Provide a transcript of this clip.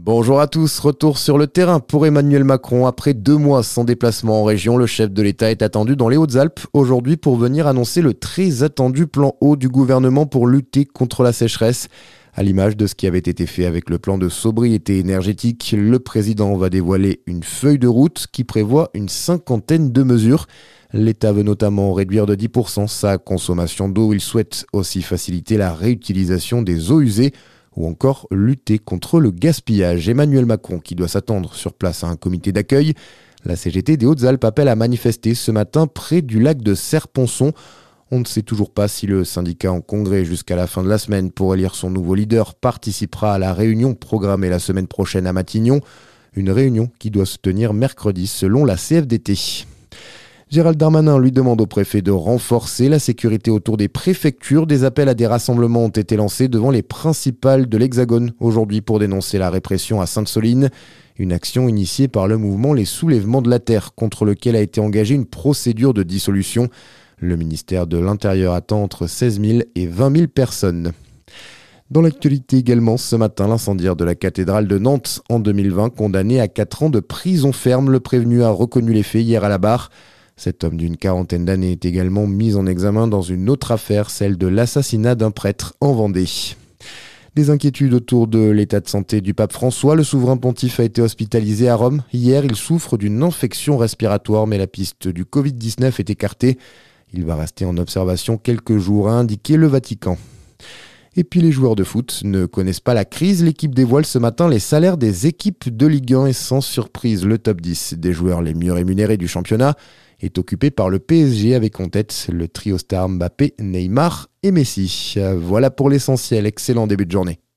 Bonjour à tous, retour sur le terrain pour Emmanuel Macron. Après 2 mois sans déplacement en région, le chef de l'État est attendu dans les Hautes-Alpes aujourd'hui pour venir annoncer le très attendu plan eau du gouvernement pour lutter contre la sécheresse. À l'image de ce qui avait été fait avec le plan de sobriété énergétique, le président va dévoiler une feuille de route qui prévoit une 50aine de mesures. L'État veut notamment réduire de 10% sa consommation d'eau. Il souhaite aussi faciliter la réutilisation des eaux usées ou encore lutter contre le gaspillage. Emmanuel Macron, qui doit s'attendre sur place à un comité d'accueil. La CGT des Hautes-Alpes appelle à manifester ce matin près du lac de Serre-Ponçon. On ne sait toujours pas si le syndicat en congrès jusqu'à la fin de la semaine pour élire son nouveau leader participera à la réunion programmée la semaine prochaine à Matignon. Une réunion qui doit se tenir mercredi selon la CFDT. Gérald Darmanin lui demande au préfet de renforcer la sécurité autour des préfectures. Des appels à des rassemblements ont été lancés devant les principales de l'Hexagone aujourd'hui pour dénoncer la répression à Sainte-Soline. Une action initiée par le mouvement Les Soulèvements de la Terre, contre lequel a été engagée une procédure de dissolution. Le ministère de l'Intérieur attend entre 16 000 et 20 000 personnes. Dans l'actualité également, ce matin, l'incendiaire de la cathédrale de Nantes en 2020, condamné à 4 ans de prison ferme. Le prévenu a reconnu les faits hier à la barre. Cet homme d'une 40aine d'années est également mis en examen dans une autre affaire, celle de l'assassinat d'un prêtre en Vendée. Des inquiétudes autour de l'état de santé du pape François. Le souverain pontife a été hospitalisé à Rome. Hier, il souffre d'une infection respiratoire, mais la piste du Covid-19 est écartée. Il va rester en observation quelques jours, a indiqué le Vatican. Et puis les joueurs de foot ne connaissent pas la crise. L'équipe dévoile ce matin les salaires des équipes de Ligue 1 et sans surprise, le top 10 des joueurs les mieux rémunérés du championnat est occupé par le PSG avec en tête le trio star Mbappé, Neymar et Messi. Voilà pour l'essentiel. Excellent début de journée.